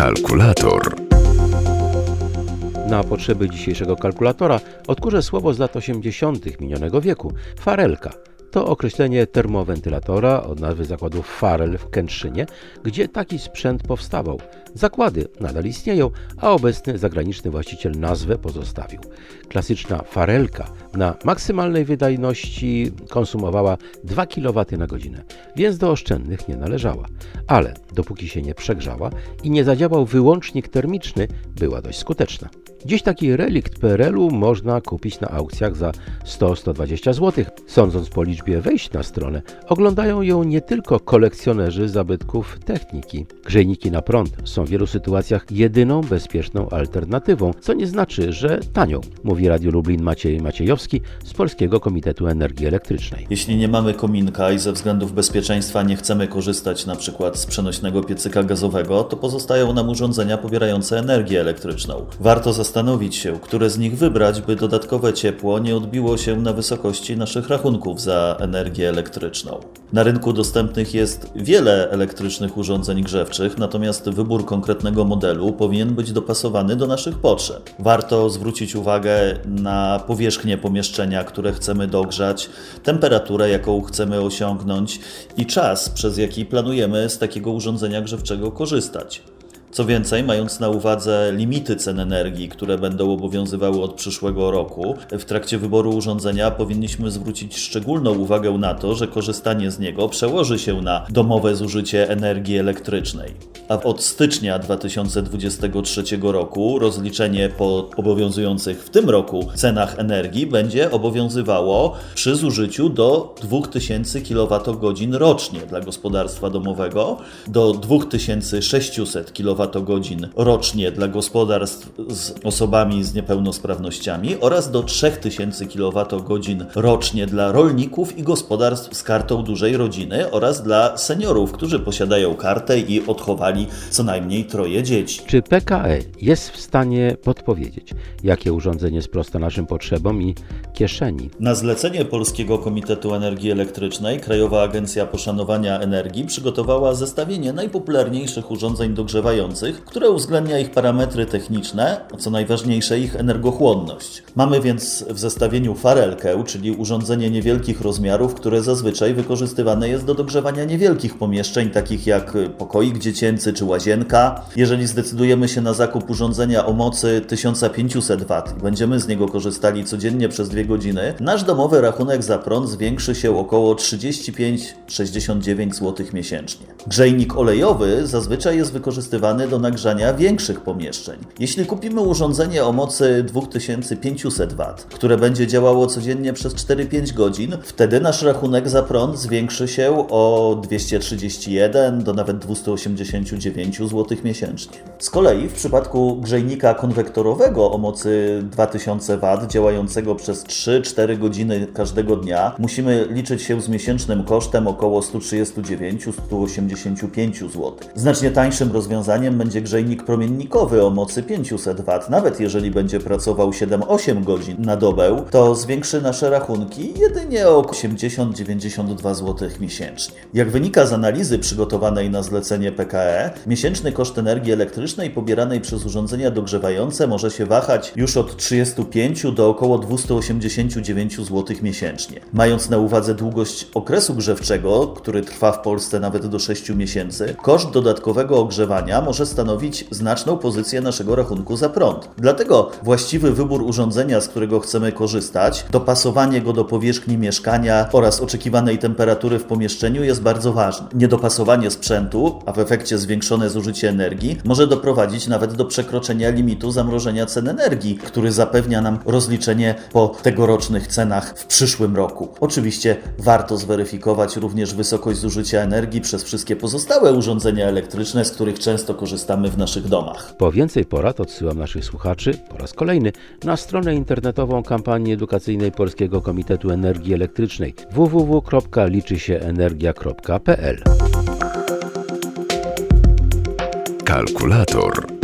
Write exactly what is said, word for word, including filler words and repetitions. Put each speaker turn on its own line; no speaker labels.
Kalkulator.
Na potrzeby dzisiejszego kalkulatora odkurzę słowo z lat osiemdziesiątych minionego wieku. Farelka. To określenie termowentylatora od nazwy zakładu Farel w Kętrzynie, gdzie taki sprzęt powstawał. Zakłady nadal istnieją, a obecny zagraniczny właściciel nazwę pozostawił. Klasyczna farelka na maksymalnej wydajności konsumowała dwa kilowatty na godzinę, więc do oszczędnych nie należała. Ale dopóki się nie przegrzała i nie zadziałał wyłącznik termiczny, była dość skuteczna. Dziś taki relikt P R L-u można kupić na aukcjach za sto do stu dwudziestu złotych. Sądząc po liczbie wejść na stronę, oglądają ją nie tylko kolekcjonerzy zabytków techniki. Grzejniki na prąd są w wielu sytuacjach jedyną bezpieczną alternatywą, co nie znaczy, że tanią, mówi Radiu Lublin Maciej Maciejowski z Polskiego Komitetu Energii Elektrycznej.
Jeśli nie mamy kominka i ze względów bezpieczeństwa nie chcemy korzystać na przykład z przenośnego piecyka gazowego, to pozostają nam urządzenia pobierające energię elektryczną. Warto zastanowić się, które z nich wybrać, by dodatkowe ciepło nie odbiło się na wysokości naszych rachunków za energię elektryczną. Na rynku dostępnych jest wiele elektrycznych urządzeń grzewczych, natomiast wybór konkretnego modelu powinien być dopasowany do naszych potrzeb. Warto zwrócić uwagę na powierzchnię pomieszczenia, które chcemy dogrzać, temperaturę, jaką chcemy osiągnąć i czas, przez jaki planujemy z takiego urządzenia grzewczego korzystać. Co więcej, mając na uwadze limity cen energii, które będą obowiązywały od przyszłego roku, w trakcie wyboru urządzenia powinniśmy zwrócić szczególną uwagę na to, że korzystanie z niego przełoży się na domowe zużycie energii elektrycznej. A od stycznia dwa tysiące dwudziestego trzeciego roku rozliczenie po obowiązujących w tym roku cenach energii będzie obowiązywało przy zużyciu do dwa tysiące kilowatogodzin rocznie dla gospodarstwa domowego, do dwa tysiące sześćset kilowatogodzin rocznie dla gospodarstw z osobami z niepełnosprawnościami oraz do trzy tysiące kilowatogodzin rocznie dla rolników i gospodarstw z kartą dużej rodziny oraz dla seniorów, którzy posiadają kartę i odchowali co najmniej troje dzieci.
Czy P K E jest w stanie podpowiedzieć, jakie urządzenie sprosta naszym potrzebom i kieszeni?
Na zlecenie Polskiego Komitetu Energii Elektrycznej Krajowa Agencja Poszanowania Energii przygotowała zestawienie najpopularniejszych urządzeń dogrzewających, które uwzględnia ich parametry techniczne, a co najważniejsze ich energochłonność. Mamy więc w zestawieniu farelkę, czyli urządzenie niewielkich rozmiarów, które zazwyczaj wykorzystywane jest do dogrzewania niewielkich pomieszczeń, takich jak pokoik dziecięcy czy łazienka. Jeżeli zdecydujemy się na zakup urządzenia o mocy tysiąc pięćset watów i będziemy z niego korzystali codziennie przez dwie godziny, nasz domowy rachunek za prąd zwiększy się około trzydzieści pięć do sześćdziesięciu dziewięciu złotych miesięcznie. Grzejnik olejowy zazwyczaj jest wykorzystywany do nagrzania większych pomieszczeń. Jeśli kupimy urządzenie o mocy dwa tysiące pięćset watów, które będzie działało codziennie przez cztery do pięciu godzin, wtedy nasz rachunek za prąd zwiększy się o dwieście trzydzieści jeden do nawet dwieście osiemdziesiąt dziewięć złotych miesięcznie. Z kolei w przypadku grzejnika konwektorowego o mocy dwa tysiące watów działającego przez trzy do czterech godziny każdego dnia musimy liczyć się z miesięcznym kosztem około sto trzydzieści dziewięć do stu osiemdziesięciu pięciu złotych. Znacznie tańszym rozwiązaniem będzie grzejnik promiennikowy o mocy pięćset watów. Nawet jeżeli będzie pracował siedem do ośmiu godzin na dobę, to zwiększy nasze rachunki jedynie o osiemdziesiąt do dziewięćdziesięciu dwóch złotych miesięcznie. Jak wynika z analizy przygotowanej na zlecenie P K E, miesięczny koszt energii elektrycznej pobieranej przez urządzenia dogrzewające może się wahać już od trzydziestu pięciu do około dwieście osiemdziesiąt dziewięć złotych miesięcznie. Mając na uwadze długość okresu grzewczego, który trwa w Polsce nawet do sześciu miesięcy, koszt dodatkowego ogrzewania może stanowić znaczną pozycję naszego rachunku za prąd. Dlatego właściwy wybór urządzenia, z którego chcemy korzystać, dopasowanie go do powierzchni mieszkania oraz oczekiwanej temperatury w pomieszczeniu jest bardzo ważne. Niedopasowanie sprzętu, a w efekcie zwiększone zużycie energii, może doprowadzić nawet do przekroczenia limitu zamrożenia cen energii, który zapewnia nam rozliczenie po tegorocznych cenach w przyszłym roku. Oczywiście warto zweryfikować również wysokość zużycia energii przez wszystkie pozostałe urządzenia elektryczne, z których często korzystamy w naszych domach.
Po więcej porad odsyłam naszych słuchaczy po raz kolejny na stronę internetową kampanii edukacyjnej Polskiego Komitetu Energii Elektrycznej w w w kropka liczy się energia kropka p l.
Kalkulator.